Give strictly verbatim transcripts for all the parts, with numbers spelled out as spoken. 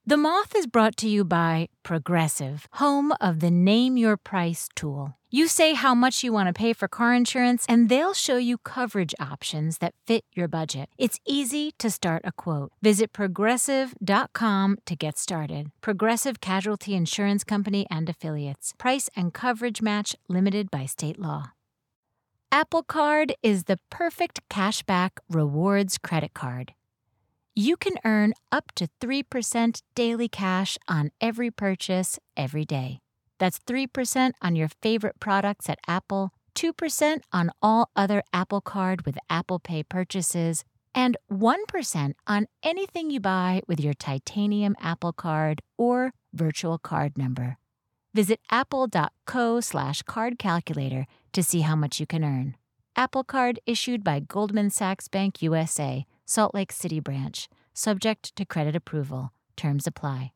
The Moth is brought to you by Progressive, home of the Name Your Price tool. You say how much you want to pay for car insurance, and they'll show you coverage options that fit your budget. It's easy to start a quote. Visit progressive dot com to get started. Progressive Casualty Insurance Company and Affiliates. Price and coverage match limited by state law. Apple Card is the perfect cashback rewards credit card. You can earn up to three percent daily cash on every purchase every day. That's three percent on your favorite products at Apple, two percent on all other Apple Card with Apple Pay purchases, and one percent on anything you buy with your titanium Apple Card or virtual card number. Visit apple.co slash card calculator to see how much you can earn. Apple Card issued by Goldman Sachs Bank U S A, Salt Lake City branch. Subject to credit approval. Terms apply.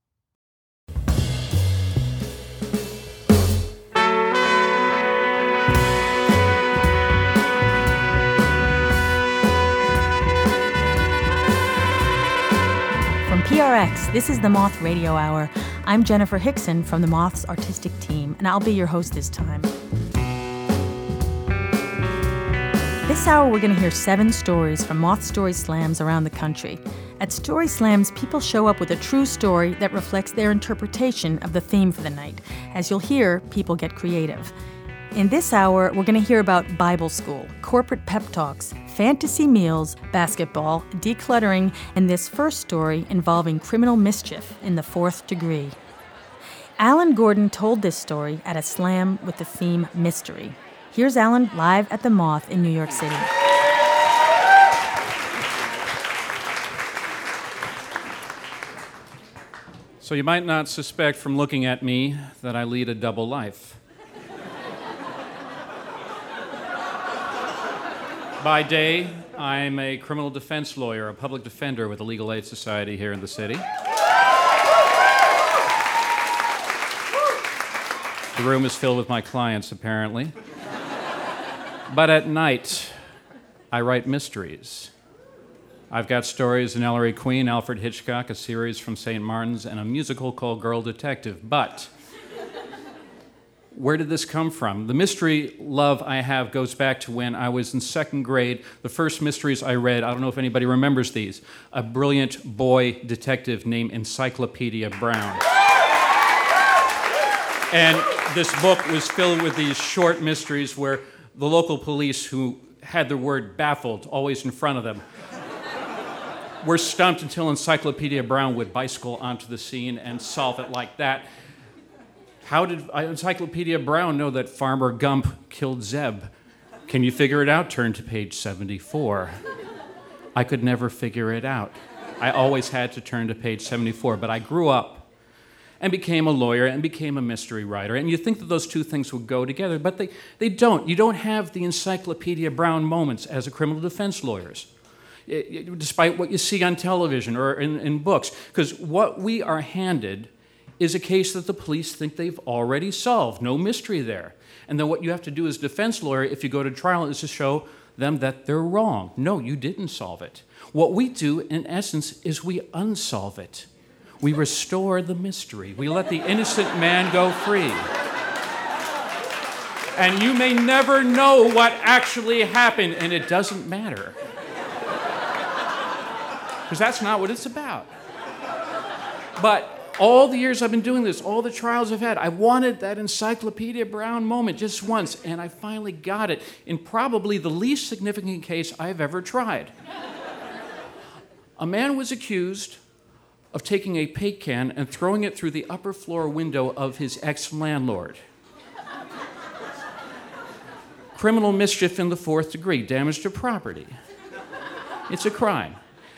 From P R X, this is the Moth Radio Hour. I'm Jennifer Hickson from the Moth's artistic team, and I'll be your host this time. This hour, we're going to hear seven stories from Moth Story Slams around the country. At Story Slams, people show up with a true story that reflects their interpretation of the theme for the night. As you'll hear, people get creative. In this hour, we're going to hear about Bible school, corporate pep talks, fantasy meals, basketball, decluttering, and this first story involving criminal mischief in the fourth degree. Alan Gordon told this story at a slam with the theme mystery. Here's Alan live at the Moth in New York City. So you might not suspect from looking at me that I lead a double life. By day, I'm a criminal defense lawyer, a public defender with the Legal Aid Society here in the city. The room is filled with my clients, apparently. But at night, I write mysteries. I've got stories in Ellery Queen, Alfred Hitchcock, a series from Saint Martin's, and a musical called Girl Detective. But where did this come from? The mystery love I have goes back to when I was in second grade. The first mysteries I read, I don't know if anybody remembers these, a brilliant boy detective named Encyclopedia Brown. And this book was filled with these short mysteries where the local police, who had the word baffled always in front of them, were stumped until Encyclopedia Brown would bicycle onto the scene and solve it like that. How did Encyclopedia Brown know that Farmer Gump killed Zeb? Can you figure it out? Turn to page seventy-four. I could never figure it out. I always had to turn to page seventy-four, but I grew up and became a lawyer and became a mystery writer. And you think that those two things would go together, but they, they don't. You don't have the Encyclopedia Brown moments as a criminal defense lawyers, it, it, despite what you see on television or in, in books. Because what we are handed is a case that the police think they've already solved. No mystery there. And then what you have to do as a defense lawyer, if you go to trial, is to show them that they're wrong. No, you didn't solve it. What we do, in essence, is we unsolve it. We restore the mystery. We let the innocent man go free. And you may never know what actually happened, and it doesn't matter. Because that's not what it's about. But all the years I've been doing this, all the trials I've had, I wanted that Encyclopedia Brown moment just once, and I finally got it in probably the least significant case I've ever tried. A man was accused of taking a paint can and throwing it through the upper floor window of his ex-landlord. Criminal mischief in the fourth degree, damage to property. It's a crime.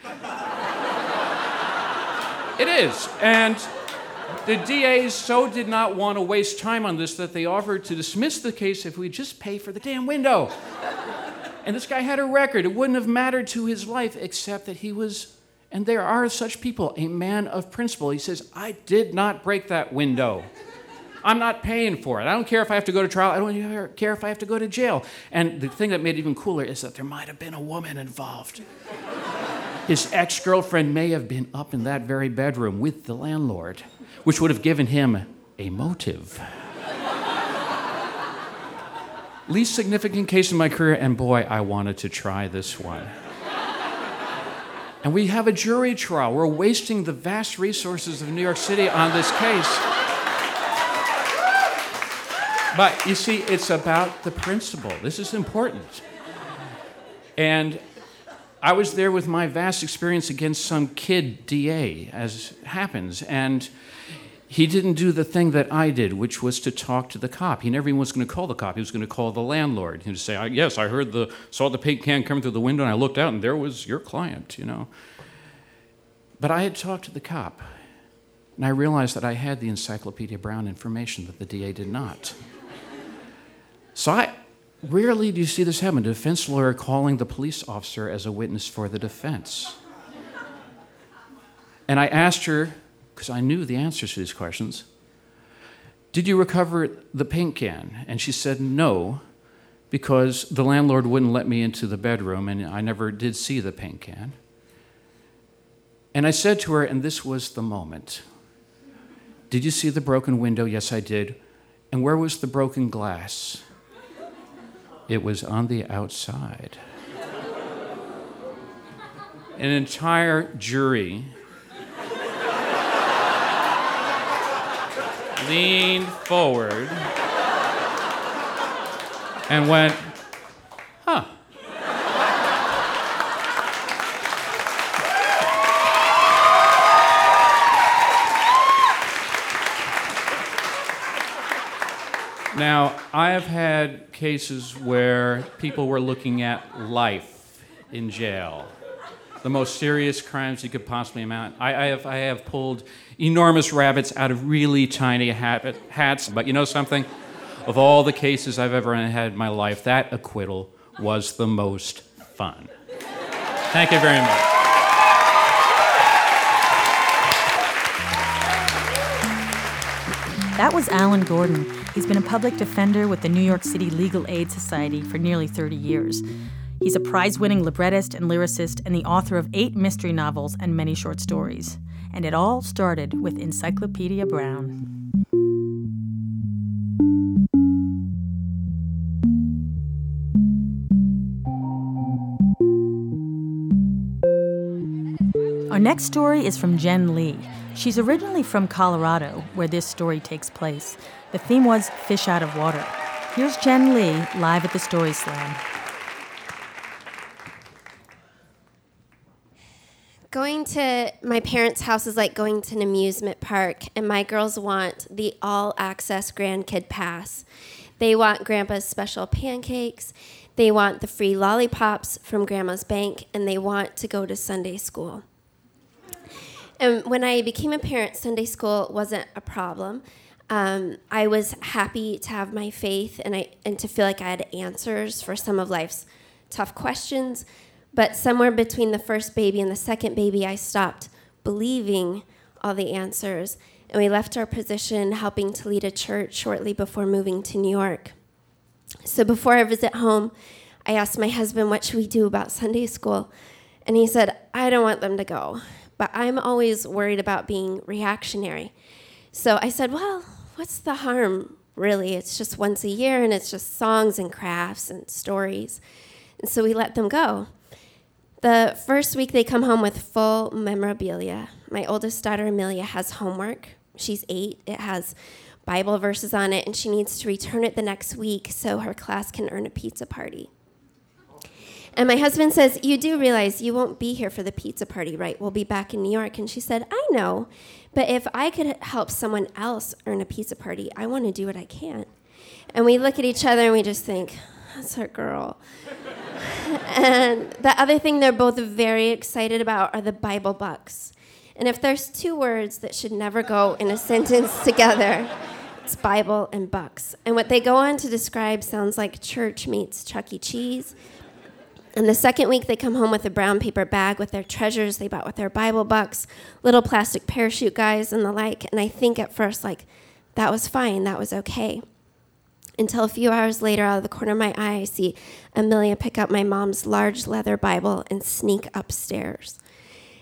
It is. And the D As so did not want to waste time on this that they offered to dismiss the case if we just pay for the damn window. And this guy had a record. It wouldn't have mattered to his life except that he was, and there are such people, a man of principle. He says, I did not break that window. I'm not paying for it. I don't care if I have to go to trial. I don't care if I have to go to jail. And the thing that made it even cooler is that there might have been a woman involved. his ex-girlfriend may have been up in that very bedroom with the landlord, which would have given him a motive. Least significant case in my career, and boy, I wanted to try this one. And we have a jury trial. We're wasting the vast resources of New York City on this case. But you see, it's about the principle. This is important. And I was there with my vast experience against some kid D A, as happens, and he didn't do the thing that I did, which was to talk to the cop. He never even was going to call the cop. He was going to call the landlord. He would say, yes, I heard the, saw the paint can come through the window, and I looked out, and there was your client, you know. But I had talked to the cop, and I realized that I had the Encyclopedia Brown information that the D A did not. So I, rarely do you see this happen, a defense lawyer calling the police officer as a witness for the defense. And I asked her, because I knew the answers to these questions, did you recover the paint can? And she said no, because the landlord wouldn't let me into the bedroom, and I never did see the paint can. And I said to her, and this was the moment, did you see the broken window? Yes, I did. And where was the broken glass? It was on the outside. An entire jury leaned forward and went, huh. Now, I have had cases where people were looking at life in jail, the most serious crimes you could possibly imagine. I, I, have, I have pulled enormous rabbits out of really tiny habit, hats, but you know something? Of all the cases I've ever had in my life, that acquittal was the most fun. Thank you very much. That was Alan Gordon. He's been a public defender with the New York City Legal Aid Society for nearly thirty years. He's a prize-winning librettist and lyricist and the author of eight mystery novels and many short stories. And it all started with Encyclopedia Brown. Our next story is from Jen Lee. She's originally from Colorado, where this story takes place. The theme was Fish Out of Water. Here's Jen Lee live at the Story Slam. Going to my parents' house is like going to an amusement park, and my girls want the all-access grandkid pass. They want Grandpa's special pancakes, they want the free lollipops from Grandma's bank, and they want to go to Sunday school. And when I became a parent, Sunday school wasn't a problem. Um, I was happy to have my faith and, I, and to feel like I had answers for some of life's tough questions. But somewhere between the first baby and the second baby, I stopped believing all the answers. And we left our position helping to lead a church shortly before moving to New York. So before I visit home, I asked my husband, what should we do about Sunday school? And he said, I don't want them to go, but I'm always worried about being reactionary. So I said, well, what's the harm, really? It's just once a year, and it's just songs and crafts and stories. And so we let them go. The first week, they come home with full memorabilia. My oldest daughter, Amelia, has homework. She's eight. It has Bible verses on it, and she needs to return it the next week so her class can earn a pizza party. And my husband says, you do realize you won't be here for the pizza party, right? We'll be back in New York. And she said, I know, but if I could help someone else earn a pizza party, I want to do what I can. And we look at each other and we just think, that's our girl. And the other thing they're both very excited about are the Bible bucks. And if there's two words that should never go in a sentence together, it's Bible and bucks. And what they go on to describe sounds like church meets Chuck E. Cheese. And the second week, they come home with a brown paper bag with their treasures they bought with their Bible bucks, little plastic parachute guys and the like. And I think at first, like, that was fine, that was okay. Until a few hours later, out of the corner of my eye, I see Amelia pick up my mom's large leather Bible and sneak upstairs.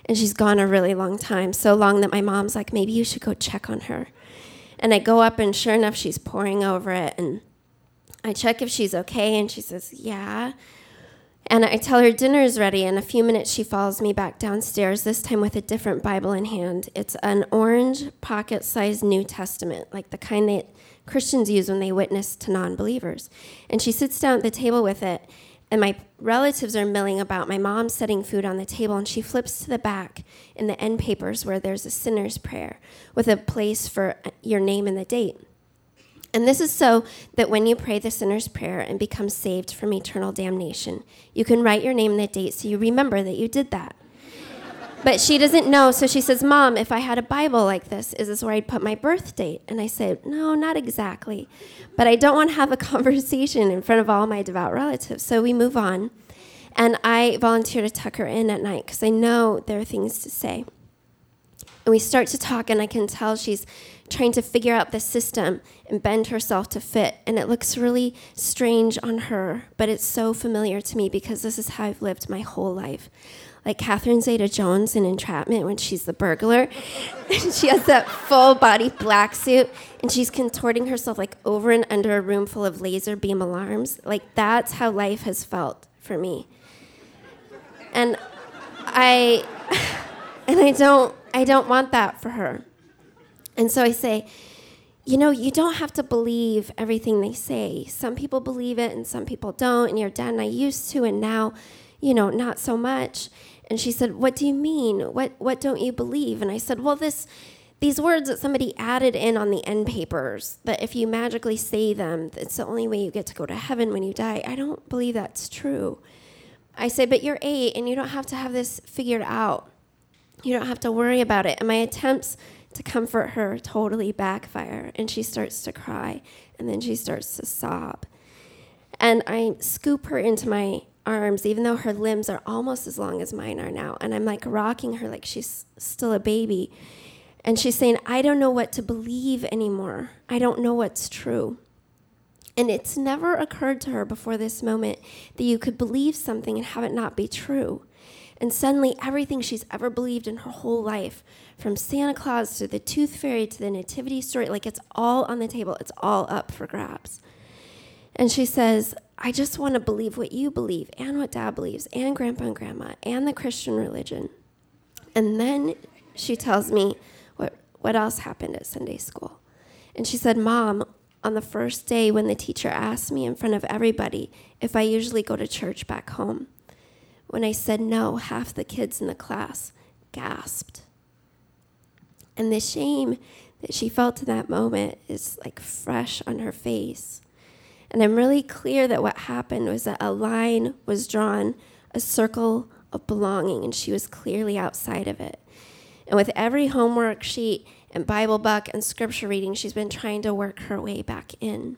and she's gone a really long time, so long that my mom's like, maybe you should go check on her. And I go up, and sure enough, she's poring over it, and I check if she's okay, and she says, yeah. And I tell her dinner is ready. In a few minutes, she follows me back downstairs, this time with a different Bible in hand. It's an orange pocket-sized New Testament, like the kind that Christians use when they witness to non-believers. And she sits down at the table with it, and my relatives are milling about. My mom's setting food on the table, and she flips to the back in the end papers where there's a sinner's prayer with a place for your name and the date. And this is so that when you pray the sinner's prayer and become saved from eternal damnation, you can write your name and the date so you remember that you did that. But she doesn't know, so she says, Mom, if I had a Bible like this, is this where I'd put my birth date? And I said, no, not exactly. But I don't want to have a conversation in front of all my devout relatives. So we move on, and I volunteer to tuck her in at night because I know there are things to say. And we start to talk, and I can tell she's trying to figure out the system and bend herself to fit. And it looks really strange on her, but it's so familiar to me because this is how I've lived my whole life. Like Catherine Zeta-Jones in Entrapment when she's the burglar. And she has that full-body black suit, and she's contorting herself like over and under a room full of laser beam alarms. Like that's how life has felt for me. And I, and I don't, I don't want that for her. And so I say, you know, you don't have to believe everything they say. Some people believe it and some people don't. And your dad and I used to, and now, you know, not so much. And she said, what do you mean? What what don't you believe? And I said, well, this these words that somebody added in on the end papers, that if you magically say them, it's the only way you get to go to heaven when you die. I don't believe that's true. I said, but you're eight and you don't have to have this figured out. You don't have to worry about it. And my attempts to comfort her totally backfire, and she starts to cry, and then she starts to sob. And I scoop her into my arms, even though her limbs are almost as long as mine are now, and I'm like rocking her like she's still a baby. And she's saying, I don't know what to believe anymore. I don't know what's true. And it's never occurred to her before this moment that you could believe something and have it not be true. And suddenly, everything she's ever believed in her whole life, from Santa Claus to the Tooth Fairy to the Nativity story, like it's all on the table. It's all up for grabs. And she says, I just want to believe what you believe and what Dad believes and Grandpa and Grandma and the Christian religion. And then she tells me what, what else happened at Sunday school. And she said, Mom, on the first day when the teacher asked me in front of everybody if I usually go to church back home, when I said no, half the kids in the class gasped. And the shame that she felt in that moment is like fresh on her face. And I'm really clear that what happened was that a line was drawn, a circle of belonging, and she was clearly outside of it. And with every homework sheet and Bible book and scripture reading, she's been trying to work her way back in.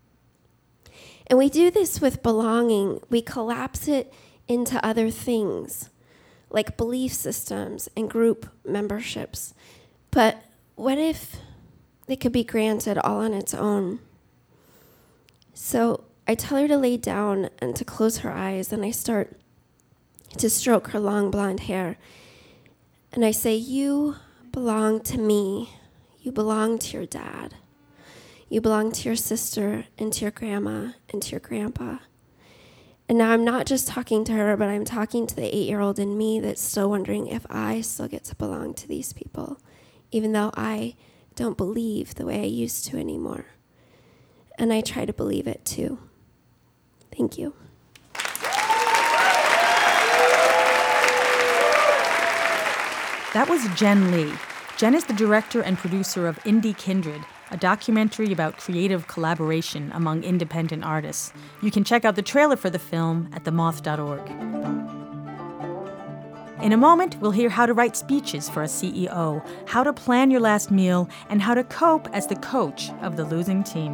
And we do this with belonging. We collapse it into other things, like belief systems and group memberships. But what if they could be granted all on its own? So I tell her to lay down and to close her eyes, and I start to stroke her long blonde hair. And I say, you belong to me. You belong to your dad. You belong to your sister and to your grandma and to your grandpa. And now I'm not just talking to her, but I'm talking to the eight-year-old in me that's still wondering if I still get to belong to these people, even though I don't believe the way I used to anymore. And I try to believe it too. Thank you. That was Jen Lee. Jen is the director and producer of Indie Kindred, a documentary about creative collaboration among independent artists. You can check out the trailer for the film at the moth dot org. In a moment, we'll hear how to write speeches for a C E O, how to plan your last meal, and how to cope as the coach of the losing team.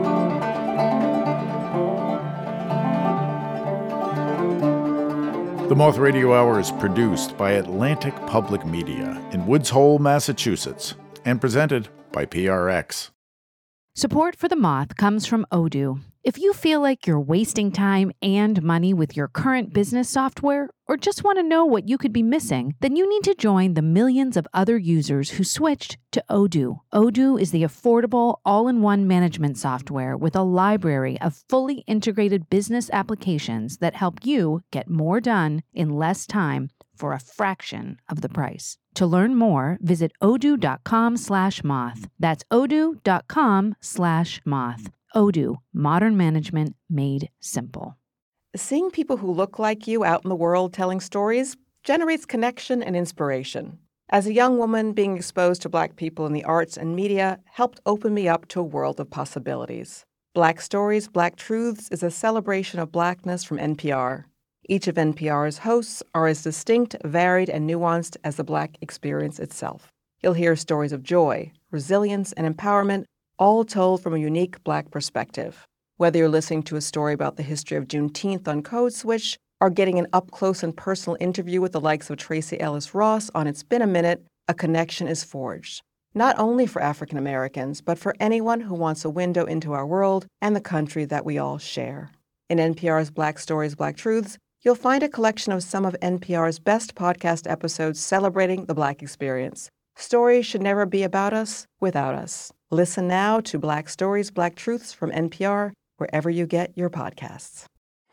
The The Moth Radio Hour is produced by Atlantic Public Media in Woods Hole, Massachusetts, and presented by P R X. Support for The Moth comes from Odoo. If you feel like you're wasting time and money with your current business software, or just want to know what you could be missing, then you need to join the millions of other users who switched to Odoo. Odoo is the affordable, all-in-one management software with a library of fully integrated business applications that help you get more done in less time for a fraction of the price. To learn more, visit odoo.com slash moth. That's odoo.com slash moth. Odoo, modern management made simple. Seeing people who look like you out in the world telling stories generates connection and inspiration. As a young woman, being exposed to Black people in the arts and media helped open me up to a world of possibilities. Black Stories, Black Truths is a celebration of Blackness from N P R. Each of N P R's hosts are as distinct, varied, and nuanced as the Black experience itself. You'll hear stories of joy, resilience, and empowerment, all told from a unique Black perspective. Whether you're listening to a story about the history of Juneteenth on Code Switch or getting an up-close and personal interview with the likes of Tracee Ellis Ross on It's Been a Minute, a connection is forged. Not only for African Americans, but for anyone who wants a window into our world and the country that we all share. In N P R's Black Stories, Black Truths, you'll find a collection of some of N P R's best podcast episodes celebrating the Black experience. Stories should never be about us without us. Listen now to Black Stories, Black Truths from N P R, wherever you get your podcasts.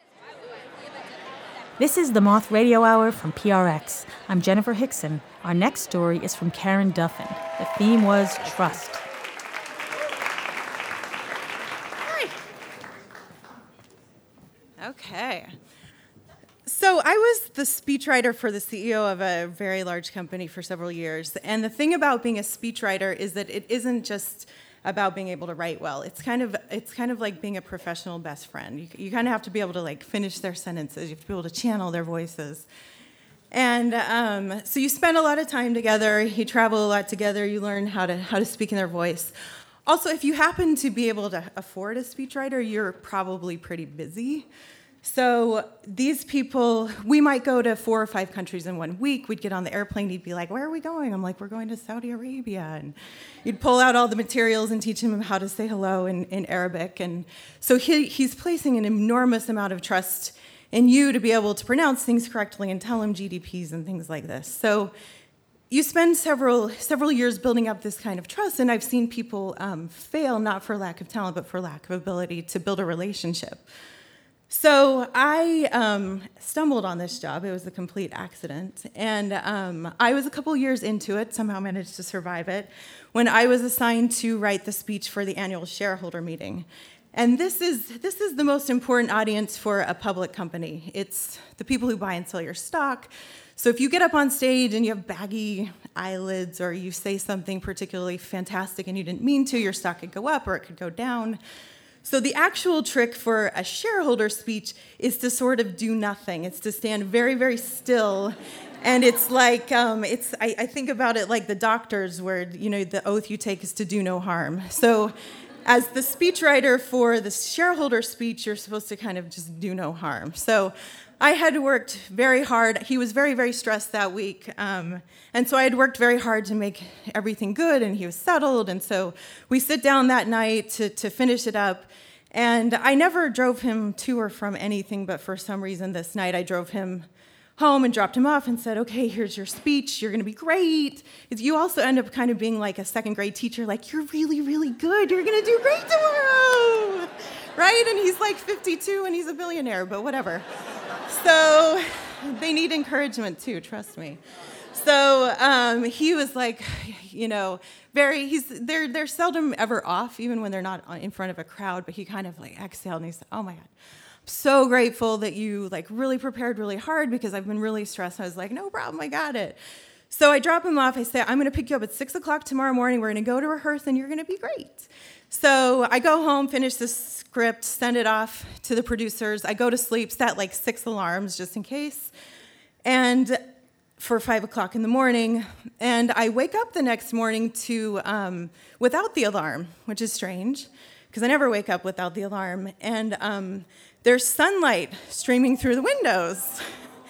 This is the Moth Radio Hour from P R X. I'm Jennifer Hickson. Our next story is from Karen Duffin. The theme was trust. Hi. Okay. So I was the speechwriter for the C E O of a very large company for several years. And the thing about being a speechwriter is that it isn't just about being able to write well. It's kind of it's kind of like being a professional best friend. You, you kind of have to be able to like finish their sentences. You have to be able to channel their voices. And um, so you spend a lot of time together. You travel a lot together. You learn how to how to speak in their voice. Also, if you happen to be able to afford a speechwriter, you're probably pretty busy. So these people, we might go to four or five countries in one week. We'd get on the airplane. He'd be like, where are we going? I'm like, we're going to Saudi Arabia. And you'd pull out all the materials and teach him how to say hello in, in Arabic. And so he, he's placing an enormous amount of trust in you to be able to pronounce things correctly and tell him G D Ps and things like this. So you spend several several years building up this kind of trust. And I've seen people um, fail, not for lack of talent, but for lack of ability to build a relationship. So I um, stumbled on this job. It was a complete accident. And um, I was a couple years into it, somehow managed to survive it, when I was assigned to write the speech for the annual shareholder meeting. And this is this is the most important audience for a public company. It's the people who buy and sell your stock. So if you get up on stage and you have baggy eyelids or you say something particularly fantastic and you didn't mean to, your stock could go up or it could go down. So the actual trick for a shareholder speech is to sort of do nothing. It's to stand very, very still. And it's like, um, it's. I, I think about it like the doctors where, you know, the oath you take is to do no harm. So as the speechwriter for the shareholder speech, you're supposed to kind of just do no harm. So I had worked very hard. He was very, very stressed that week. Um, and so I had worked very hard to make everything good, and he was settled. And so we sit down that night to, to finish it up. And I never drove him to or from anything, but for some reason this night I drove him home and dropped him off and said, okay, here's your speech. You're going to be great. You also end up kind of being like a second grade teacher, like, you're really, really good. You're going to do great tomorrow. Right? And he's like fifty-two and he's a billionaire, but whatever. So they need encouragement too, trust me. So um, he was like, you know, very, he's, they're, they're seldom ever off, even when they're not in front of a crowd, but he kind of like exhaled and he said, oh my God, I'm so grateful that you like really prepared really hard because I've been really stressed. I was like, no problem, I got it. So I drop him off. I say, I'm going to pick you up at six o'clock tomorrow morning. We're going to go to rehearse and you're going to be great. So I go home, finish the script, send it off to the producers. I go to sleep, set like six alarms just in case. And for five o'clock in the morning, and I wake up the next morning to um, without the alarm, which is strange, because I never wake up without the alarm, and um, there's sunlight streaming through the windows.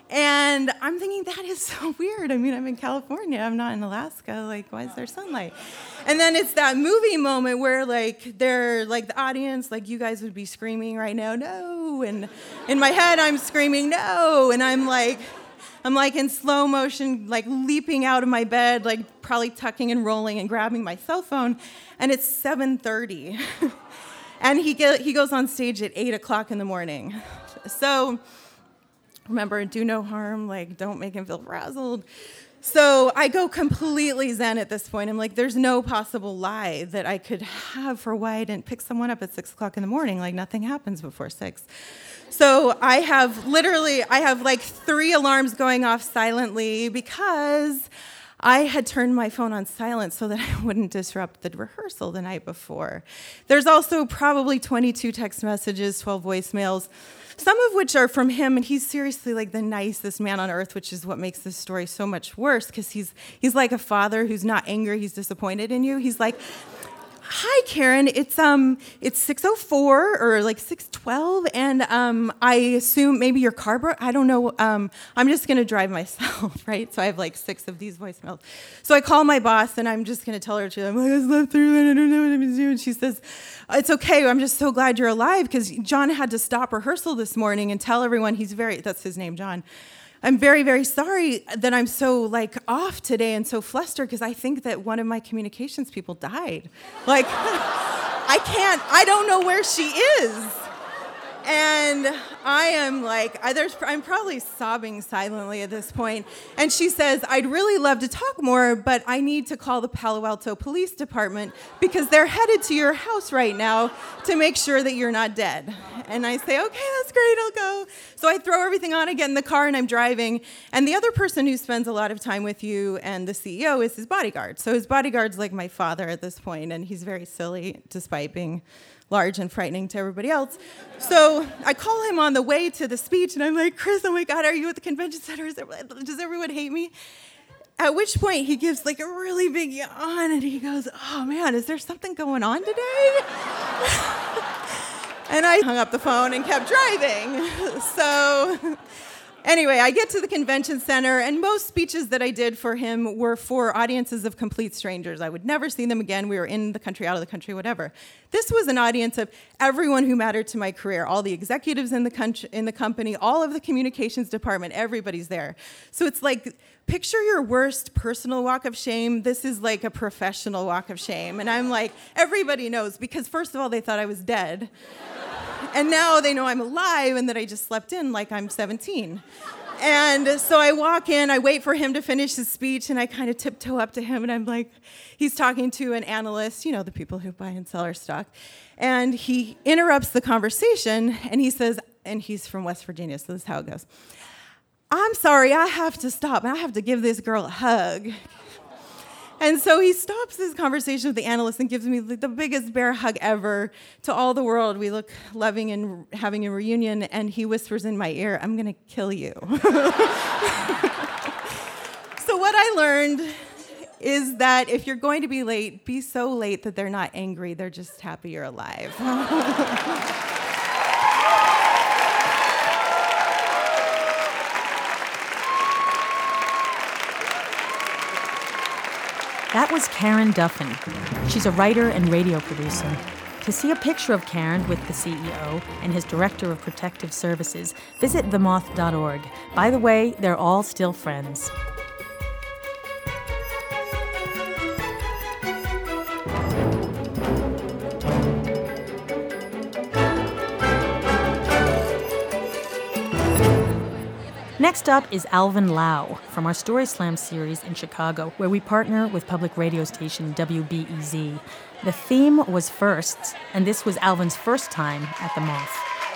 And I'm thinking, that is so weird. I mean, I'm in California. I'm not in Alaska. Like, why is there sunlight? And then it's that movie moment where, like, they're, like, the audience, like, you guys would be screaming right now, no. And in my head, I'm screaming, no. And I'm, like, I'm, like, in slow motion, like, leaping out of my bed, like, probably tucking and rolling and grabbing my cell phone. And it's seven thirty. And he, get, he goes on stage at eight o'clock in the morning. So... remember, do no harm, like, don't make him feel frazzled. So I go completely zen at this point. I'm like, there's no possible lie that I could have for why I didn't pick someone up at six o'clock in the morning. Like, nothing happens before six. So I have literally, I have like three alarms going off silently because I had turned my phone on silent so that I wouldn't disrupt the rehearsal the night before. There's also probably twenty-two text messages, twelve voicemails, some of which are from him, and he's seriously like the nicest man on earth, which is what makes this story so much worse, because he's he's like a father who's not angry, he's disappointed in you. He's like, hi, Karen, it's um, it's six oh four or like six twelve, and um, I assume maybe your car broke. I don't know. Um, I'm just gonna drive myself, right? So I have like six of these voicemails. So I call my boss, and I'm just gonna tell her, I'm like, I slept through it, I don't know what I'm gonna do. And she says, it's okay. I'm just so glad you're alive, because John had to stop rehearsal this morning and tell everyone he's very. That's his name, John. I'm very, very sorry that I'm so, like, off today and so flustered, because I think that one of my communications people died. Like, I can't, I don't know where she is. And I am like, I, there's, I'm probably sobbing silently at this point. And she says, I'd really love to talk more, but I need to call the Palo Alto Police Department because they're headed to your house right now to make sure that you're not dead. And I say, okay, that's great, I'll go. So I throw everything on, I get in the car, and I'm driving. And the other person who spends a lot of time with you and the C E O is his bodyguard. So his bodyguard's like my father at this point, and he's very silly despite being large and frightening to everybody else. So I call him on the way to the speech, and I'm like, Chris, oh my God, are you at the convention center? Is there, does everyone hate me? At which point he gives like a really big yawn, and he goes, oh man, is there something going on today? And I hung up the phone and kept driving. So anyway, I get to the convention center, and most speeches that I did for him were for audiences of complete strangers. I would never see them again. We were in the country, out of the country, whatever. This was an audience of everyone who mattered to my career, all the executives in the country, in the company, all of the communications department, everybody's there. So it's like, picture your worst personal walk of shame. This is like a professional walk of shame. And I'm like, everybody knows, because first of all, they thought I was dead. And now they know I'm alive and that I just slept in like I'm seventeen. And so I walk in, I wait for him to finish his speech, and I kind of tiptoe up to him, and I'm like, he's talking to an analyst, you know, the people who buy and sell our stock. And he interrupts the conversation, and he says, and he's from West Virginia, so this is how it goes. I'm sorry, I have to stop. I have to give this girl a hug. And so he stops this conversation with the analyst and gives me the biggest bear hug ever. To all the world, we look loving and having a reunion, and he whispers in my ear, I'm going to kill you. So what I learned is that if you're going to be late, be so late that they're not angry, they're just happy you're alive. That was Karen Duffin. She's a writer and radio producer. To see a picture of Karen with the C E O and his Director of Protective Services, visit the moth dot org. By the way, they're all still friends. Next up is Alvin Lau from our Story Slam series in Chicago, where we partner with public radio station W B E Z. The theme was firsts, and this was Alvin's first time at the Moth.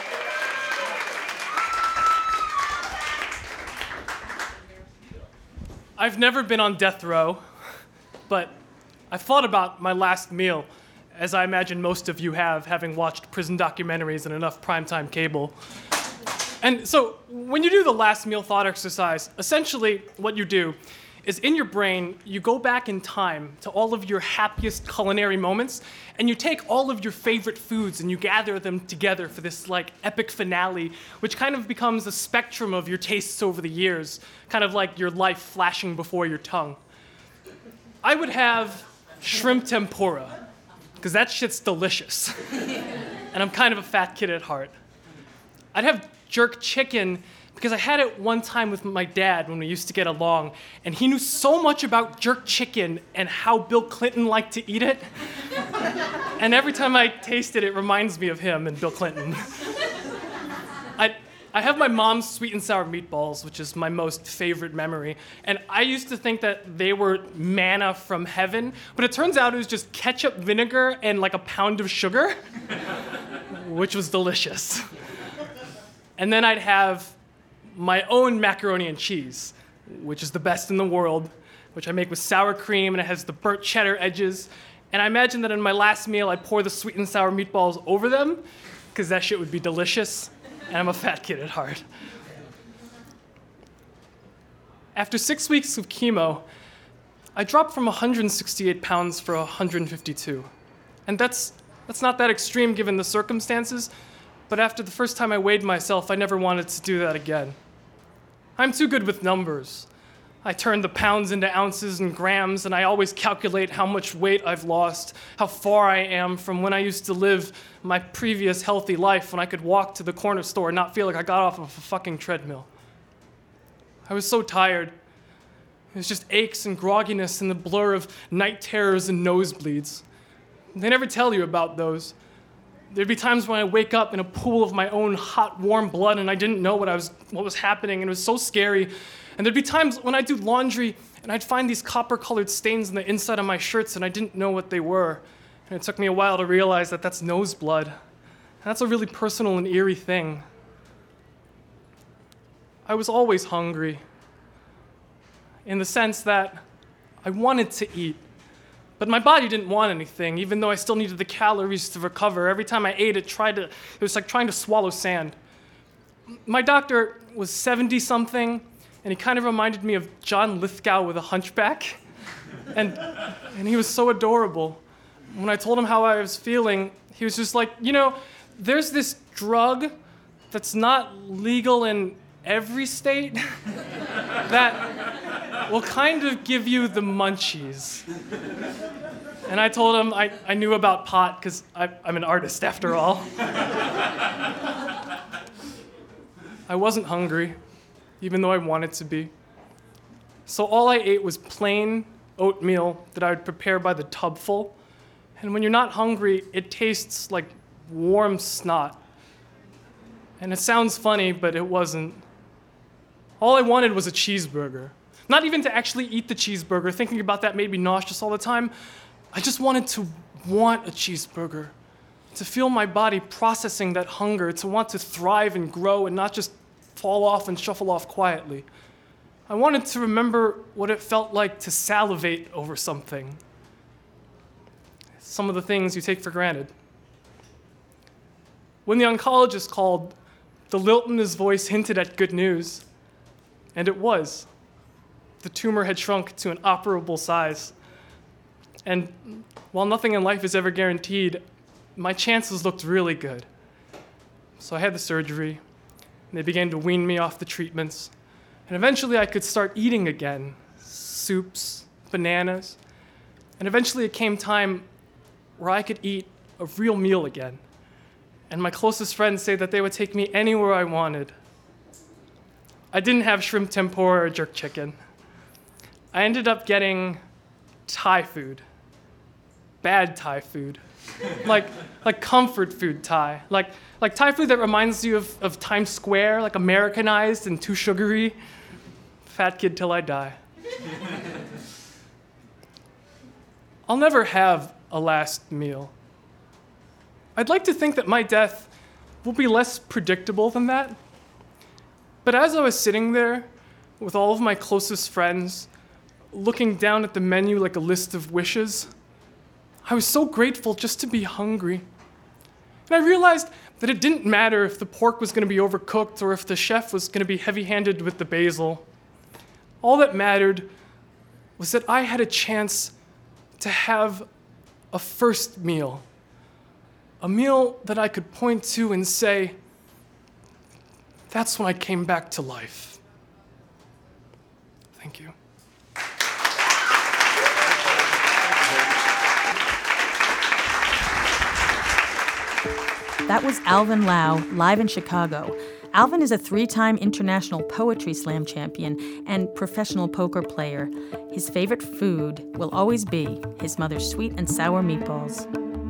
I've never been on death row, but I've thought about my last meal, as I imagine most of you have, having watched prison documentaries and enough primetime cable. And so when you do the last meal thought exercise, essentially what you do is in your brain, you go back in time to all of your happiest culinary moments, and you take all of your favorite foods and you gather them together for this like epic finale, which kind of becomes a spectrum of your tastes over the years, kind of like your life flashing before your tongue. I would have shrimp tempura, because that shit's delicious. And I'm kind of a fat kid at heart. I'd have jerk chicken, because I had it one time with my dad when we used to get along, and he knew so much about jerk chicken and how Bill Clinton liked to eat it. And every time I taste it, it reminds me of him and Bill Clinton. I, I have my mom's sweet and sour meatballs, which is my most favorite memory. And I used to think that they were manna from heaven, but it turns out it was just ketchup, vinegar, and like a pound of sugar, which was delicious. And then I'd have my own macaroni and cheese, which is the best in the world, which I make with sour cream, and it has the burnt cheddar edges. And I imagine that in my last meal, I'd pour the sweet and sour meatballs over them, because that shit would be delicious, and I'm a fat kid at heart. After six weeks of chemo, I dropped from one hundred sixty-eight pounds for one hundred fifty-two. And that's, that's not that extreme given the circumstances, but after the first time I weighed myself, I never wanted to do that again. I'm too good with numbers. I turn the pounds into ounces and grams, and I always calculate how much weight I've lost, how far I am from when I used to live my previous healthy life when I could walk to the corner store and not feel like I got off of a fucking treadmill. I was so tired. It was just aches and grogginess and the blur of night terrors and nosebleeds. They never tell you about those. There'd be times when I wake up in a pool of my own hot, warm blood, and I didn't know what I was, what was happening, and it was so scary. And there'd be times when I'd do laundry, and I'd find these copper-colored stains on the inside of my shirts, and I didn't know what they were. And it took me a while to realize that that's nose blood. And that's a really personal and eerie thing. I was always hungry, in the sense that I wanted to eat. But my body didn't want anything, even though I still needed the calories to recover. Every time I ate, it tried to, it was like trying to swallow sand. My doctor was seventy-something, and he kind of reminded me of John Lithgow with a hunchback. And, and he was so adorable. When I told him how I was feeling, he was just like, you know, there's this drug that's not legal in every state that will kind of give you the munchies. And I told him I, I knew about pot because I'm an artist after all. I wasn't hungry, even though I wanted to be. So all I ate was plain oatmeal that I would prepare by the tubful. And when you're not hungry, it tastes like warm snot. And it sounds funny, but it wasn't. All I wanted was a cheeseburger. Not even to actually eat the cheeseburger. Thinking about that made me nauseous all the time. I just wanted to want a cheeseburger. To feel my body processing that hunger. To want to thrive and grow and not just fall off and shuffle off quietly. I wanted to remember what it felt like to salivate over something. Some of the things you take for granted. When the oncologist called, the lilt in his voice hinted at good news. And it was. The tumor had shrunk to an operable size. And while nothing in life is ever guaranteed, my chances looked really good. So I had the surgery, and they began to wean me off the treatments. And eventually I could start eating again, soups, bananas. And eventually it came time where I could eat a real meal again. And my closest friends say that they would take me anywhere I wanted. I didn't have shrimp tempura or jerk chicken. I ended up getting Thai food. Bad Thai food. like like comfort food Thai. Like like Thai food that reminds you of, of Times Square, like Americanized and too sugary. Fat kid till I die. I'll never have a last meal. I'd like to think that my death will be less predictable than that. But as I was sitting there with all of my closest friends, looking down at the menu like a list of wishes, I was so grateful just to be hungry. And I realized that it didn't matter if the pork was going to be overcooked or if the chef was going to be heavy-handed with the basil. All that mattered was that I had a chance to have a first meal, a meal that I could point to and say, that's when I came back to life. Thank you. That was Alvin Lau, live in Chicago. Alvin is a three-time international poetry slam champion and professional poker player. His favorite food will always be his mother's sweet and sour meatballs.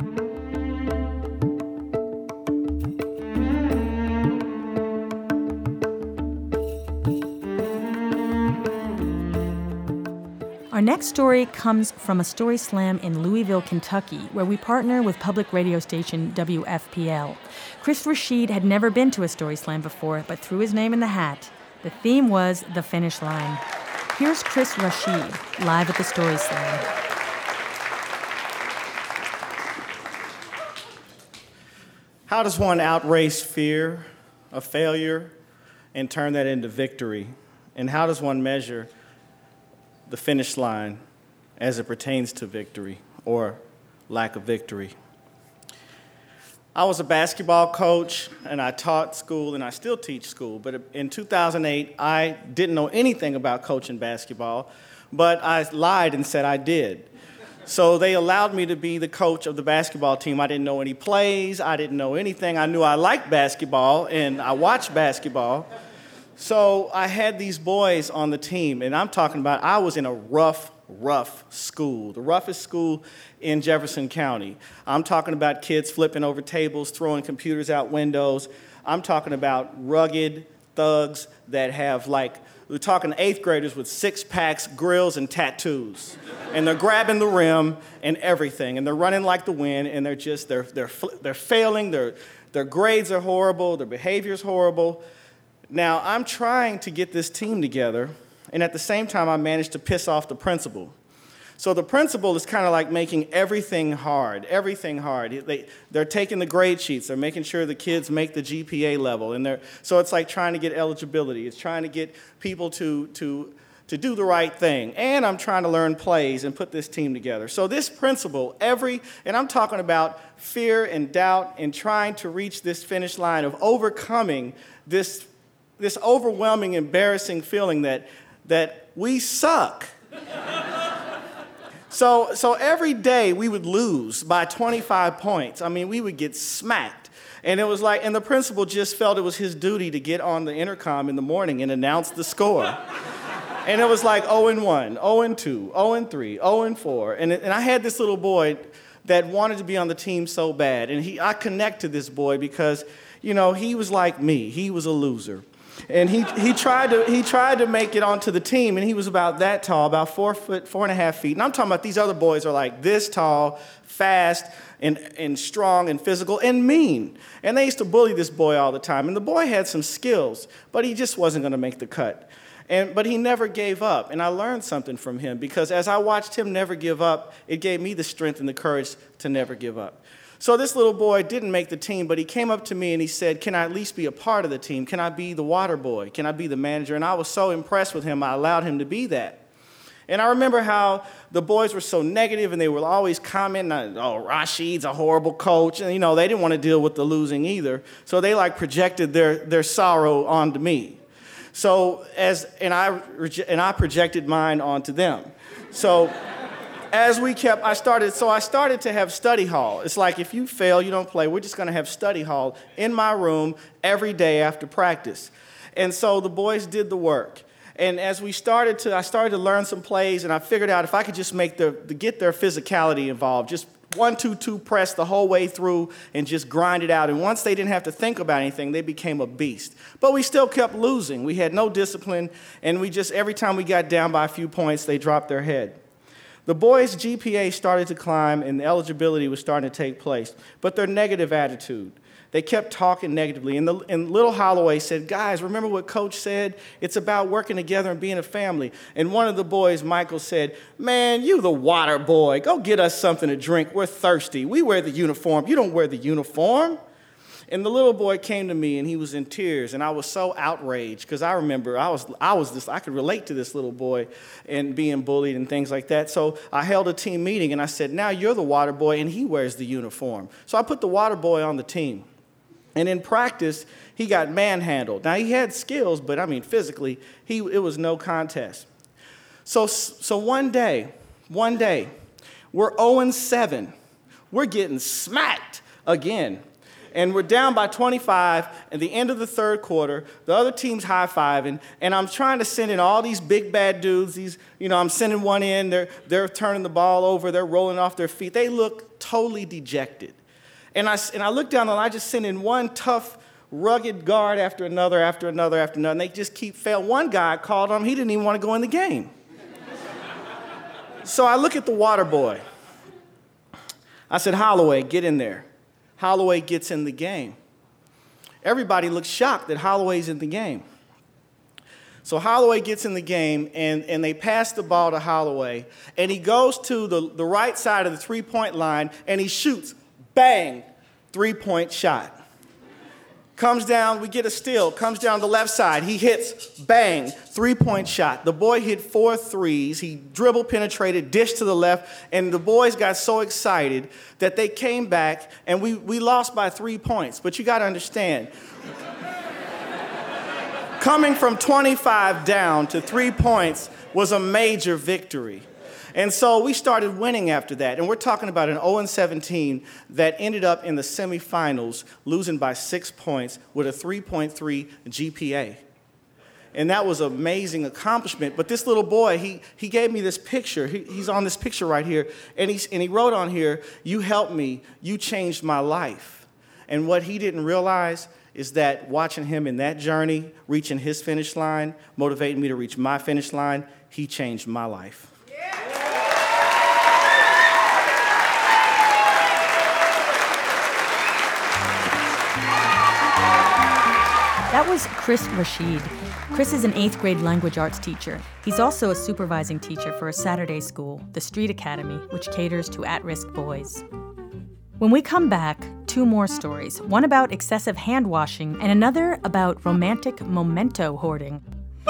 Our next story comes from a story slam in Louisville, Kentucky, where we partner with public radio station W F P L. Chris Rashid had never been to a story slam before, but threw his name in the hat. The theme was the finish line. Here's Chris Rashid, live at the story slam. How does one outrace fear of failure and turn that into victory? And how does one measure the finish line as it pertains to victory or lack of victory? I was a basketball coach, and I taught school, and I still teach school. But in two thousand eight, I didn't know anything about coaching basketball, but I lied and said I did. So they allowed me to be the coach of the basketball team. I didn't know any plays. I didn't know anything. I knew I liked basketball, and I watched basketball. So I had these boys on the team, and I'm talking about I was in a rough, rough school, the roughest school in Jefferson County. I'm talking about kids flipping over tables, throwing computers out windows. I'm talking about rugged thugs that have, like, we're talking eighth graders with six packs, grills, and tattoos. And they're grabbing the rim and everything, and they're running like the wind, and they're just, they're, they're, they're failing, their, their grades are horrible, their behavior's horrible. Now, I'm trying to get this team together, and at the same time, I managed to piss off the principal. So the principal is kind of like making everything hard, everything hard. They, they're taking the grade sheets. They're making sure the kids make the G P A level. And they're, so it's like trying to get eligibility. It's trying to get people to, to, to do the right thing. And I'm trying to learn plays and put this team together. So this principal, every, and I'm talking about fear and doubt and trying to reach this finish line of overcoming this this overwhelming, embarrassing feeling that, that we suck. so, so every day we would lose by twenty-five points. I mean, we would get smacked. And it was like, and the principal just felt it was his duty to get on the intercom in the morning and announce the score. And it was like oh and one, oh and two, oh and three, oh and four. And, and I had this little boy that wanted to be on the team so bad. And he, I connect to this boy because, you know, he was like me. He was a loser. And he, he tried to he tried to make it onto the team, and he was about that tall, about four foot, four and a half feet. And I'm talking about these other boys are like this tall, fast, and, and strong, and physical, and mean. And they used to bully this boy all the time. And the boy had some skills, but he just wasn't going to make the cut. And, but he never gave up, and I learned something from him, because as I watched him never give up, it gave me the strength and the courage to never give up. So this little boy didn't make the team, but he came up to me and he said, can I at least be a part of the team? Can I be the water boy? Can I be the manager? And I was so impressed with him, I allowed him to be that. And I remember how the boys were so negative, and they would always comment, oh, Rashid's a horrible coach. And, you know, they didn't want to deal with the losing either. So they, like, projected their, their sorrow onto me. So as, and I, and I projected mine onto them. So as we kept, I started, so I started to have study hall. It's like, if you fail, you don't play. We're just going to have study hall in my room every day after practice. And so the boys did the work. And as we started to, I started to learn some plays, and I figured out if I could just make their, to get their physicality involved, just one, two, two, press the whole way through and just grind it out. And once they didn't have to think about anything, they became a beast. But we still kept losing. We had no discipline, and we just, every time we got down by a few points, they dropped their head. The boys' G P A started to climb, and the eligibility was starting to take place, but their negative attitude, they kept talking negatively. And, the, and Little Holloway said, guys, remember what Coach said? It's about working together and being a family. And one of the boys, Michael, said, man, you the water boy. Go get us something to drink. We're thirsty. We wear the uniform. You don't wear the uniform. And the little boy came to me, and he was in tears, and I was so outraged because I remember I was I was this I could relate to this little boy and being bullied and things like that. So I held a team meeting, and I said, now you're the water boy, and he wears the uniform. So I put the water boy on the team. And in practice, he got manhandled. Now, he had skills, but, I mean, physically, he it was no contest. So, so one day, one day, we're oh and seven. We're getting smacked again. And we're down by twenty-five at the end of the third quarter. The other team's high-fiving, and I'm trying to send in all these big bad dudes. These, you know, I'm sending one in. They're, they're turning the ball over. They're rolling off their feet. They look totally dejected. And I, and I look down and I just send in one tough, rugged guard after another, after another, after another, and they just keep failing. One guy I called on, he didn't even want to go in the game. So I look at the water boy. I said, Holloway, get in there. Holloway gets in the game. Everybody looks shocked that Holloway's in the game. So Holloway gets in the game, and, and they pass the ball to Holloway, and he goes to the, the right side of the three-point line, and he shoots. Bang, three-point shot. Comes down, we get a steal, comes down the left side, he hits, bang, three-point shot. The boy hit four threes, he dribble penetrated, dished to the left, and the boys got so excited that they came back, and we, we lost by three points. But you got to understand, coming from twenty-five down to three points was a major victory. And so we started winning after that. And we're talking about an oh and seventeen that ended up in the semifinals, losing by six points with a three point three G P A. And that was an amazing accomplishment. But this little boy, he, he gave me this picture. He, he's on this picture right here. And, he's, and he wrote on here, you helped me, you changed my life. And what he didn't realize is that watching him in that journey, reaching his finish line, motivating me to reach my finish line, he changed my life. That was Chris Rashid. Chris is an eighth grade language arts teacher. He's also a supervising teacher for a Saturday school, the Street Academy, which caters to at-risk boys. When we come back, two more stories, one about excessive hand washing and another about romantic memento hoarding.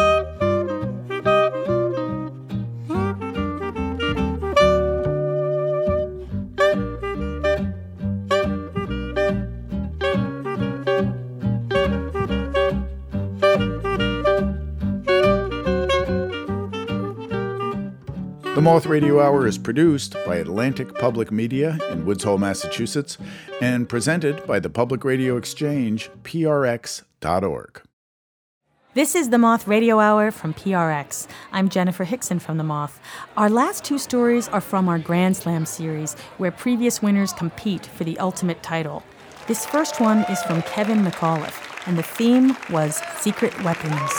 The Moth Radio Hour is produced by Atlantic Public Media in Woods Hole, Massachusetts, and presented by the Public Radio Exchange, P R X dot org. This is the Moth Radio Hour from P R X. I'm Jennifer Hickson from the Moth. Our last two stories are from our Grand Slam series, where previous winners compete for the ultimate title. This first one is from Kevin McAuliffe, and the theme was secret weapons.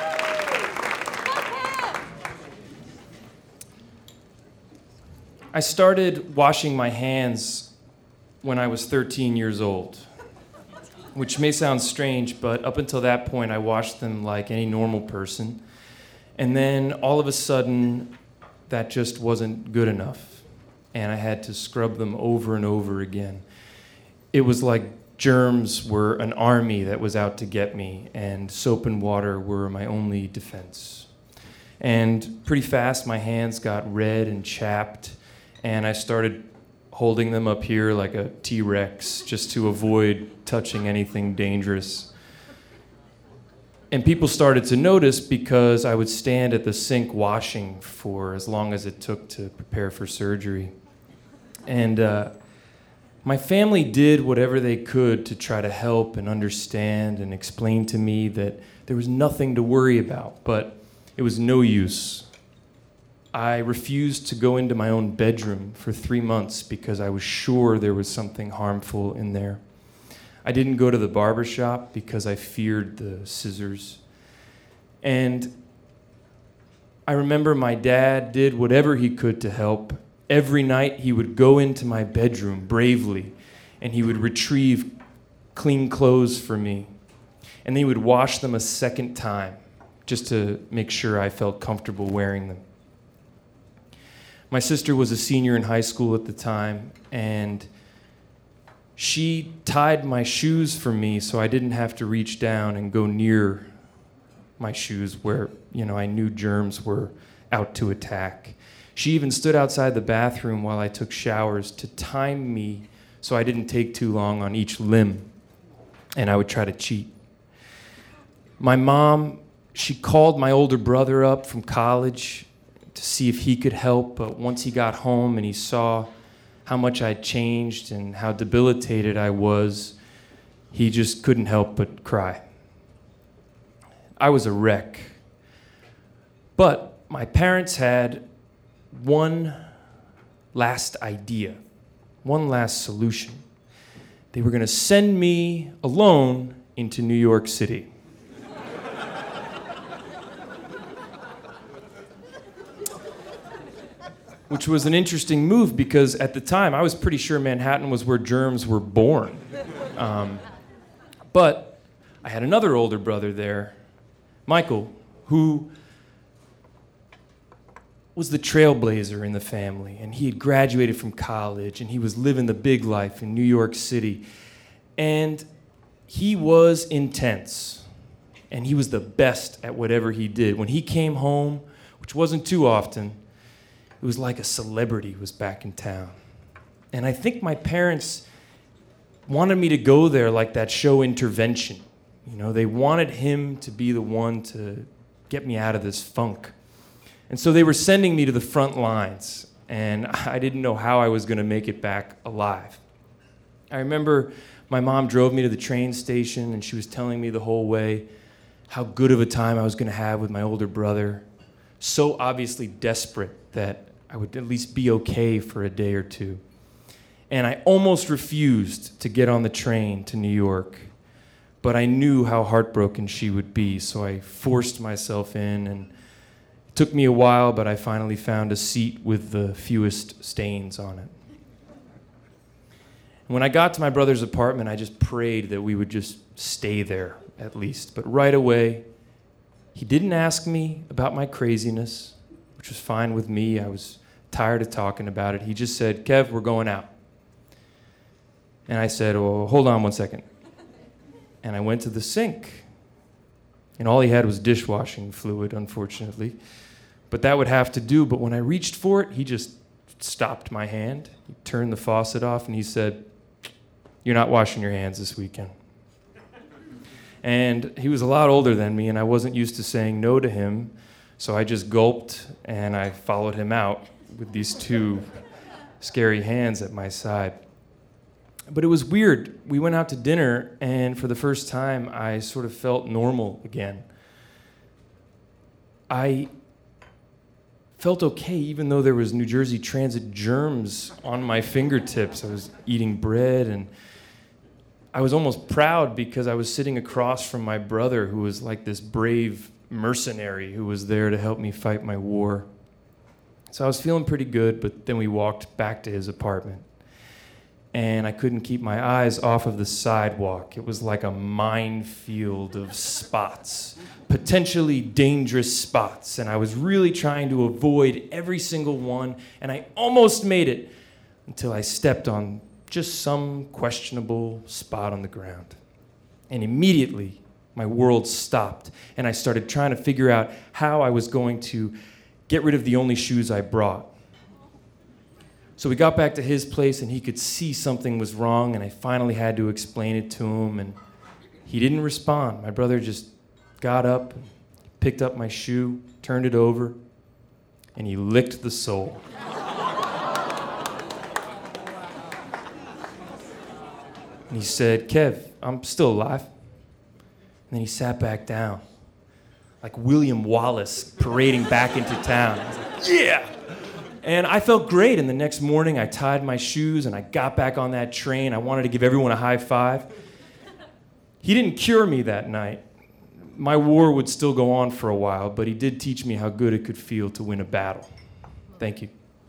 I started washing my hands when I was thirteen years old, which may sound strange, but up until that point, I washed them like any normal person. And then all of a sudden, that just wasn't good enough, and I had to scrub them over and over again. It was like germs were an army that was out to get me, and soap and water were my only defense. And pretty fast, my hands got red and chapped, and I started holding them up here like a T-Rex just to avoid touching anything dangerous. And people started to notice because I would stand at the sink washing for as long as it took to prepare for surgery. And uh, my family did whatever they could to try to help and understand and explain to me that there was nothing to worry about, but it was no use. I refused to go into my own bedroom for three months because I was sure there was something harmful in there. I didn't go to the barber shop because I feared the scissors. And I remember my dad did whatever he could to help. Every night he would go into my bedroom bravely, and he would retrieve clean clothes for me. And then he would wash them a second time just to make sure I felt comfortable wearing them. My sister was a senior in high school at the time, and She tied my shoes for me so I didn't have to reach down and go near my shoes where, you know, I knew germs were out to attack. She even stood outside the bathroom while I took showers to time me so I didn't take too long on each limb, and I would try to cheat. My mom, she called my older brother up from college to see if he could help, but once he got home and he saw how much I'd changed and how debilitated I was, he just couldn't help but cry. I was a wreck. But my parents had one last idea, one last solution. They were going to send me alone into New York City. Which was an interesting move because at the time I was pretty sure Manhattan was where germs were born. Um, but I had another older brother there, Michael, who was the trailblazer in the family, and he had graduated from college, and he was living the big life in New York City. And he was intense, and he was the best at whatever he did. When he came home, which wasn't too often, it was like a celebrity was back in town. And I think my parents wanted me to go there like that show Intervention. You know, they wanted him to be the one to get me out of this funk. And so they were sending me to the front lines, and I didn't know how I was going to make it back alive. I remember my mom drove me to the train station, and she was telling me the whole way how good of a time I was going to have with my older brother, so obviously desperate that I would at least be okay for a day or two. And I almost refused to get on the train to New York, but I knew how heartbroken she would be, so I forced myself in, and it took me a while, but I finally found a seat with the fewest stains on it. And when I got to my brother's apartment, I just prayed that we would just stay there, at least. But right away, he didn't ask me about my craziness, which was fine with me. I was tired of talking about it. He just said, "Kev, we're going out." And I said, "Oh, hold on one second." And I went to the sink. And all he had was dishwashing fluid, unfortunately. But that would have to do. But when I reached for it, he just stopped my hand. He turned the faucet off, and he said, "You're not washing your hands this weekend." And he was a lot older than me, and I wasn't used to saying no to him. So I just gulped, and I followed him out with these two scary hands at my side. But it was weird. We went out to dinner, and for the first time, I sort of felt normal again. I felt okay, even though there was New Jersey Transit germs on my fingertips. I was eating bread, and I was almost proud because I was sitting across from my brother, who was like this brave mercenary who was there to help me fight my war. So I was feeling pretty good, but then we walked back to his apartment. And I couldn't keep my eyes off of the sidewalk. It was like a minefield of spots, potentially dangerous spots. And I was really trying to avoid every single one, and I almost made it until I stepped on just some questionable spot on the ground. And immediately, my world stopped, and I started trying to figure out how I was going to get rid of the only shoes I brought. So we got back to his place, and he could see something was wrong, and I finally had to explain it to him, and he didn't respond. My brother just got up, picked up my shoe, turned it over, and he licked the sole. And he said, "Kev, I'm still alive." And then he sat back down, like William Wallace parading back into town. I was like, "Yeah!" And I felt great. And the next morning, I tied my shoes and I got back on that train. I wanted to give everyone a high five. He didn't cure me that night. My war would still go on for a while, but he did teach me how good it could feel to win a battle. Thank you.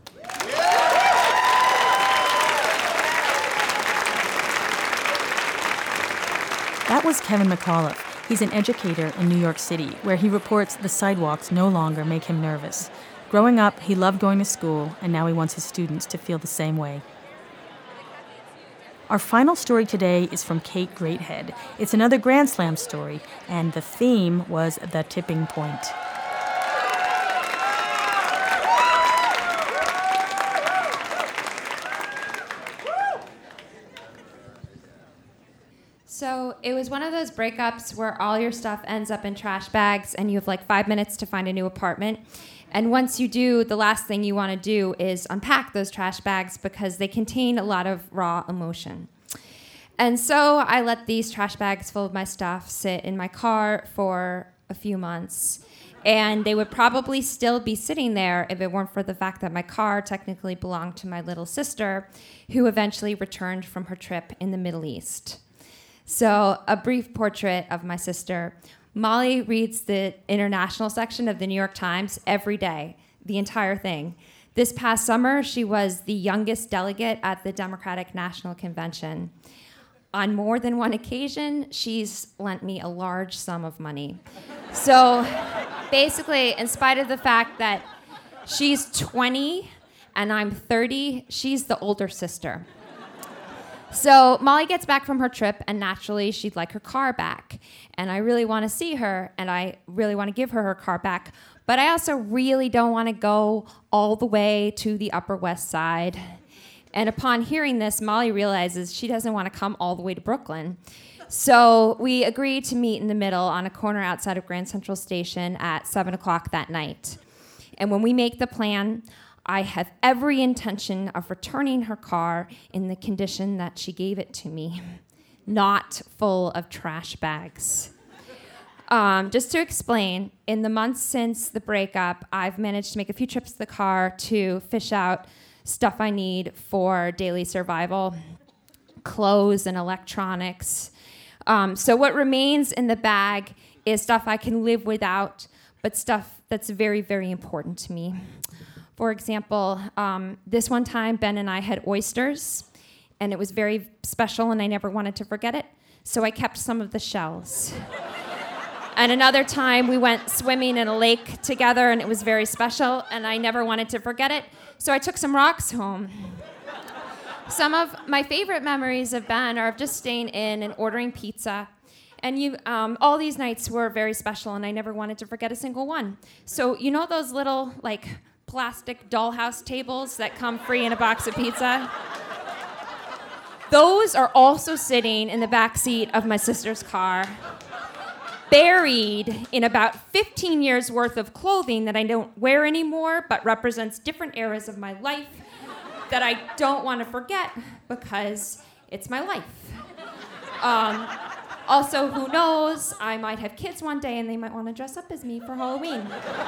That was Kevin McAuliffe. He's an educator in New York City, where he reports the sidewalks no longer make him nervous. Growing up, he loved going to school, and now he wants his students to feel the same way. Our final story today is from Kate Greathead. It's another Grand Slam story, and the theme was The Tipping Point. So it was one of those breakups where all your stuff ends up in trash bags and you have like five minutes to find a new apartment. And once you do, the last thing you want to do is unpack those trash bags because they contain a lot of raw emotion. And so I let these trash bags full of my stuff sit in my car for a few months. And they would probably still be sitting there if it weren't for the fact that my car technically belonged to my little sister, who eventually returned from her trip in the Middle East. So, a brief portrait of my sister. Molly reads the international section of the New York Times every day, the entire thing. This past summer, she was the youngest delegate at the Democratic National Convention. On more than one occasion, she's lent me a large sum of money. So, basically, in spite of the fact that she's twenty and I'm thirty, she's the older sister. So Molly gets back from her trip, and naturally, she'd like her car back. And I really want to see her, and I really want to give her her car back. But I also really don't want to go all the way to the Upper West Side. And upon hearing this, Molly realizes she doesn't want to come all the way to Brooklyn. So we agreed to meet in the middle on a corner outside of Grand Central Station at seven o'clock that night. And when we make the plan, I have every intention of returning her car in the condition that she gave it to me, not full of trash bags. Um, just to explain, in the months since the breakup, I've managed to make a few trips to the car to fish out stuff I need for daily survival, clothes and electronics. Um, so what remains in the bag is stuff I can live without, but stuff that's very, very important to me. For example, um, this one time, Ben and I had oysters, and it was very special, and I never wanted to forget it, so I kept some of the shells. And another time, we went swimming in a lake together, and it was very special, and I never wanted to forget it, so I took some rocks home. Some of my favorite memories of Ben are of just staying in and ordering pizza. And you, um, all these nights were very special, and I never wanted to forget a single one. So you know those little, like, plastic dollhouse tables that come free in a box of pizza? Those are also sitting in the back seat of my sister's car, buried in about fifteen years worth of clothing that I don't wear anymore, but represents different eras of my life that I don't want to forget because it's my life. Um, also, who knows, I might have kids one day and they might want to dress up as me for Halloween.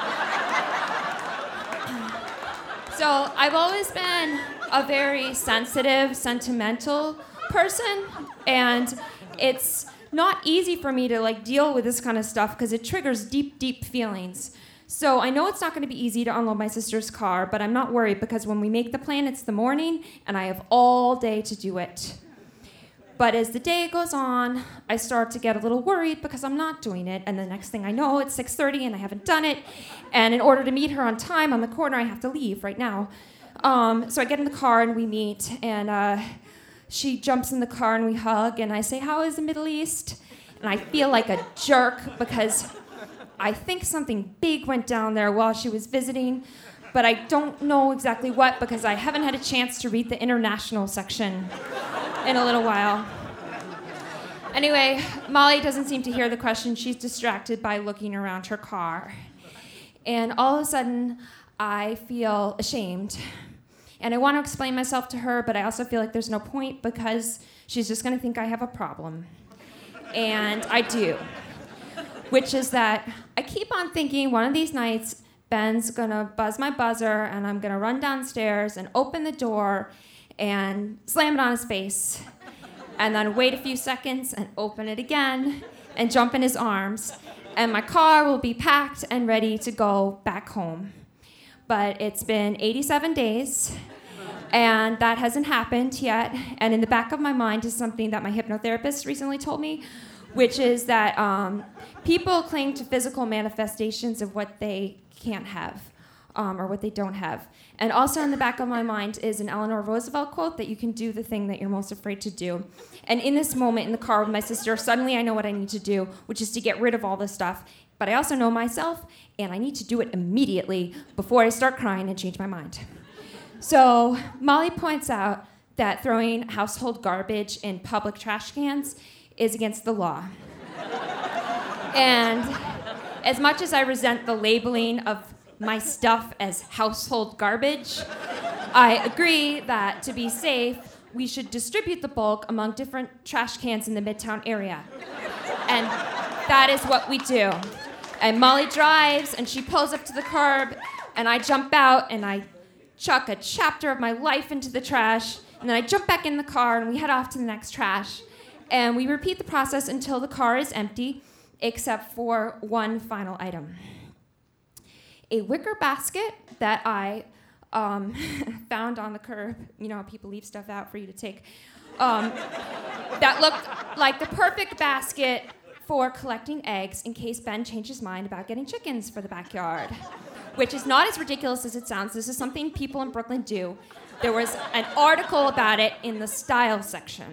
So I've always been a very sensitive, sentimental person, and it's not easy for me to like deal with this kind of stuff because it triggers deep, deep feelings. So I know it's not going to be easy to unload my sister's car, but I'm not worried because when we make the plan, it's the morning, and I have all day to do it. But as the day goes on, I start to get a little worried because I'm not doing it. And the next thing I know, it's six thirty and I haven't done it. And in order to meet her on time on the corner, I have to leave right now. Um, so I get in the car and we meet. And uh, she jumps in the car and we hug. And I say, "How is the Middle East?" And I feel like a jerk because I think something big went down there while she was visiting. But I don't know exactly what because I haven't had a chance to read the international section in a little while. Anyway, Molly doesn't seem to hear the question. She's distracted by looking around her car. And all of a sudden, I feel ashamed. And I want to explain myself to her, but I also feel like there's no point because she's just going to think I have a problem. And I do. Which is that I keep on thinking one of these nights, Ben's going to buzz my buzzer, and I'm going to run downstairs and open the door and slam it on his face, and then wait a few seconds and open it again and jump in his arms, and my car will be packed and ready to go back home. But it's been eighty-seven days, and that hasn't happened yet, and in the back of my mind is something that my hypnotherapist recently told me, which is that um, people cling to physical manifestations of what they can't have. um, or what they don't have. And also in the back of my mind is an Eleanor Roosevelt quote that you can do the thing that you're most afraid to do. And in this moment in the car with my sister, suddenly I know what I need to do, which is to get rid of all this stuff. But I also know myself, and I need to do it immediately before I start crying and change my mind. So Molly points out that throwing household garbage in public trash cans is against the law. And as much as I resent the labeling of my stuff as household garbage, I agree that to be safe, we should distribute the bulk among different trash cans in the Midtown area. And that is what we do. And Molly drives, and she pulls up to the curb, and I jump out, and I chuck a chapter of my life into the trash, and then I jump back in the car, and we head off to the next trash. And we repeat the process until the car is empty, except for one final item. A wicker basket that I um, found on the curb. You know how people leave stuff out for you to take. Um, that looked like the perfect basket for collecting eggs in case Ben changed his mind about getting chickens for the backyard, which is not as ridiculous as it sounds. This is something people in Brooklyn do. There was an article about it in the style section.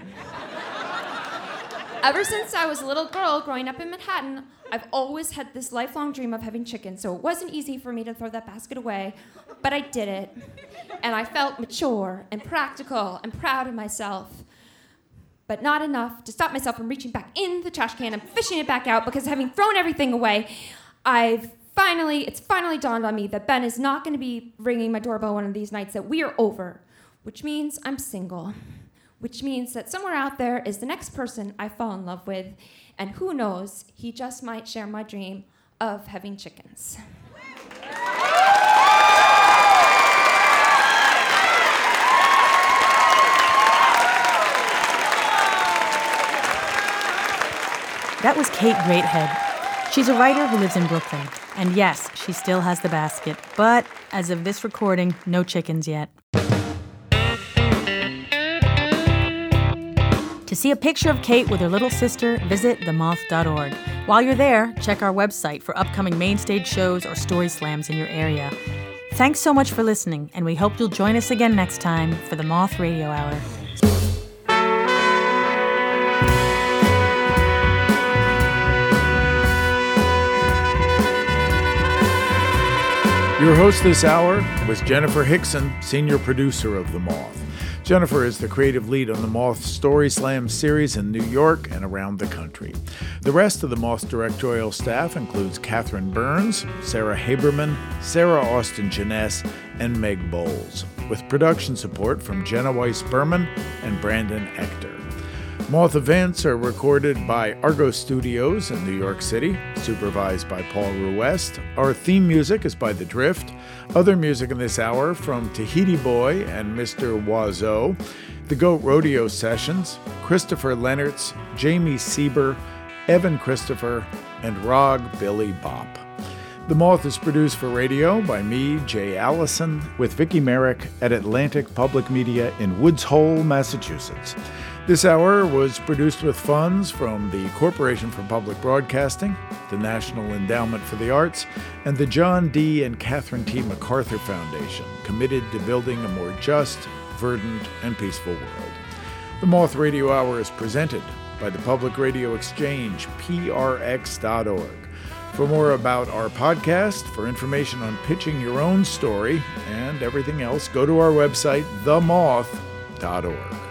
Ever since I was a little girl growing up in Manhattan, I've always had this lifelong dream of having chickens, so it wasn't easy for me to throw that basket away, but I did it. And I felt mature and practical and proud of myself, but not enough to stop myself from reaching back in the trash can and fishing it back out, because having thrown everything away, I've finally, it's finally dawned on me that Ben is not going to be ringing my doorbell one of these nights, that we are over, which means I'm single. Which means that somewhere out there is the next person I fall in love with, and who knows, he just might share my dream of having chickens. That was Kate Greathead. She's a writer who lives in Brooklyn. And yes, she still has the basket, but as of this recording, no chickens yet. To see a picture of Kate with her little sister, visit the moth dot org. While you're there, check our website for upcoming main stage shows or story slams in your area. Thanks so much for listening, and we hope you'll join us again next time for the Moth Radio Hour. Your host this hour was Jennifer Hickson, senior producer of The Moth. Jennifer is the creative lead on the Moth Story Slam series in New York and around the country. The rest of the Moth directorial staff includes Catherine Burns, Sarah Haberman, Sarah Austin Jeunesse, and Meg Bowles, with production support from Jenna Weiss Berman and Brandon Ector. Moth events are recorded by Argo Studios in New York City, supervised by Paul Ruest. Our theme music is by The Drift. Other music in this hour from Tahiti Boy and Mister Oiseau, The Goat Rodeo Sessions, Christopher Lennertz, Jamie Sieber, Evan Christopher, and Rog Billy Bop. The Moth is produced for radio by me, Jay Allison, with Vicki Merrick at Atlantic Public Media in Woods Hole, Massachusetts. This hour was produced with funds from the Corporation for Public Broadcasting, the National Endowment for the Arts, and the John D. and Catherine T. MacArthur Foundation, committed to building a more just, verdant, and peaceful world. The Moth Radio Hour is presented by the Public Radio Exchange, P R X dot org. For more about our podcast, for information on pitching your own story, and everything else, go to our website, the moth dot org.